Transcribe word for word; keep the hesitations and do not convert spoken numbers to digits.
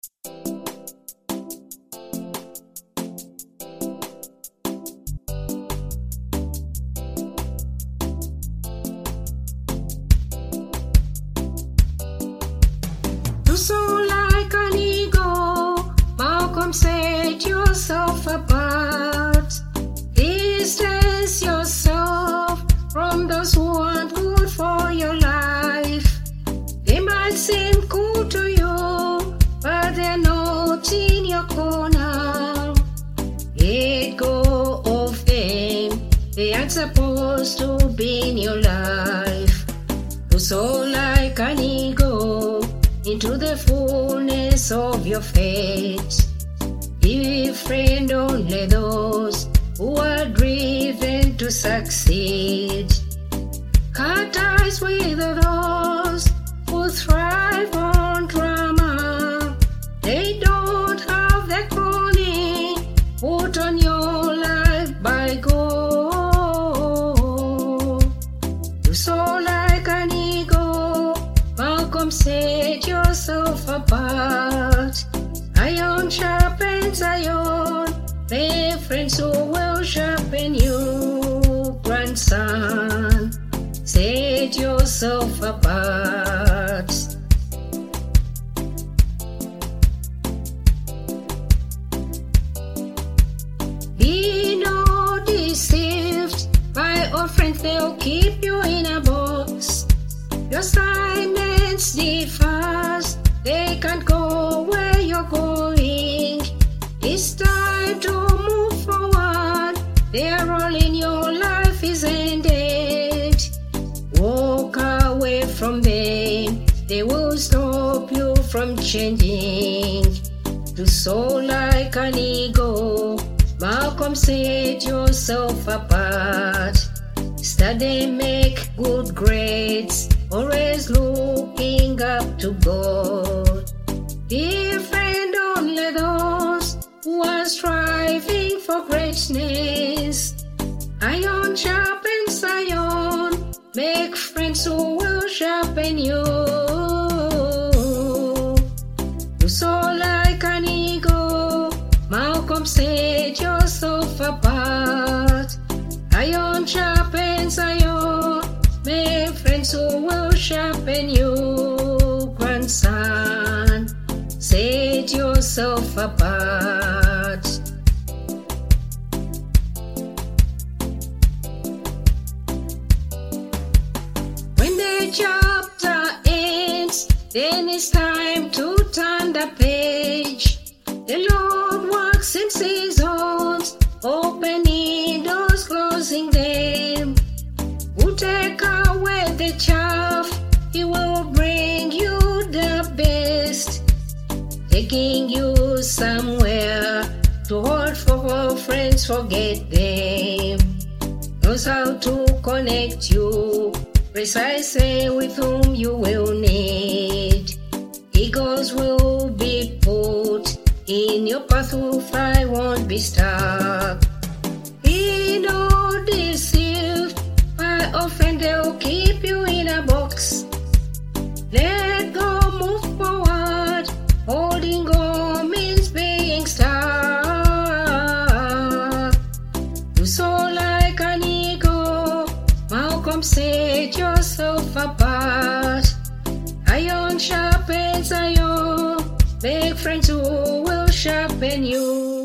You soar like an eagle, Malcolm, set yourself apart. Distance yourself from those who aren't good for your life. They might seem cool to you, but they're not in your corner. Let go of them, they aren't supposed to be in your life. You soar like an eagle into the fullness of your fate. Be a friend only those who are driven to succeed. Cut ties with those who thrive on drama. They don't have the calling put on your life by God. You soar like an eagle, Malcolm, set yourself apart. Iron sharpens iron, make friends who will sharpen you, grandson. Set yourself apart. Be not deceived by old friends, they'll keep you in a box. Your assignments differs, they can't go where you're going. It's time to move forward, their role in your life is ended. Walk away from them, they will stop you from changing. To soar like an eagle, Malcolm, set yourself apart. Study, make good grades, always looking up to God. Be a friend only those who are striving for greatness. Iron sharpens iron, make friends who will sharpen you. You soar like an eagle, Malcolm, set yourself apart. Iron sharpens iron, make friends who will sharpen you, grandson. Set yourself apart. When the chapter ends, then it's time to turn the page. The Lord works in seasons, opening doors, closing them. Who take away the chaff, He will bring you the best. Taking you somewhere to hold for friends, forget them. Knows how to connect you precisely with whom you will need. Eagles will be put in your path, who fly won't be stuck. Be not deceived by often they'll keep you in a box. Let go, move forward. Holding on means being stuck. You soar like an eagle, Malcolm, set yourself apart. Iron sharpens iron, make friends who will sharpen you.